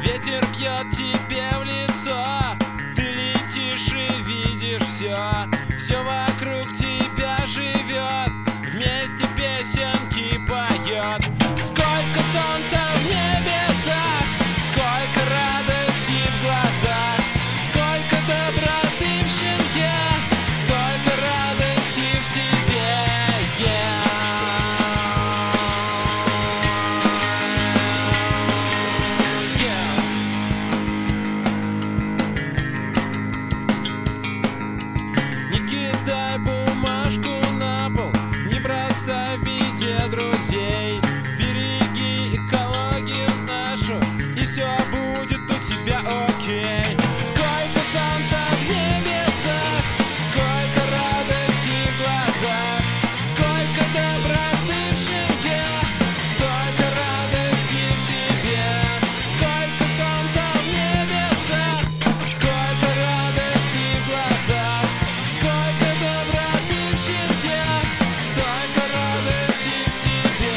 Ветер бьет тебе в лицо, ты летишь и видишь все вокруг тебя живет, вместе песенки поет. Сколько солнца в небесах, сколько радости в глазах, сколько доброты в щенке, столько радости в тебе. Не кидай бумажку на пол, не бросай в беде друзей. Береги экологию нашу, и все будет у тебя окей. Сколько солнца в небесах, сколько радости в глазах, сколько доброты в щенке, столько радости в тебе. Сколько солнца в небесах, сколько радости в глазах, сколько доброты в щенке, столько радости в тебе.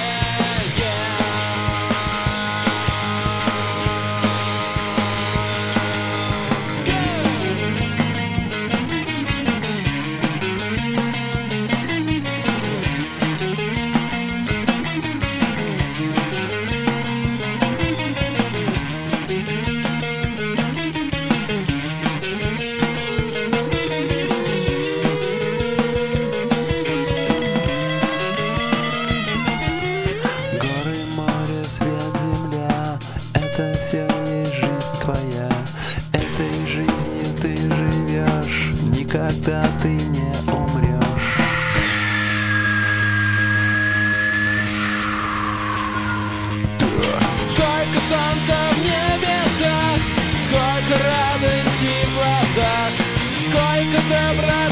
Горы, море, свет, земля — это все есть жизнь твоя. Этой жизнью ты живешь, никогда ты не умрешь. Сколько солнца в небесах, сколько радости в глазах, сколько добра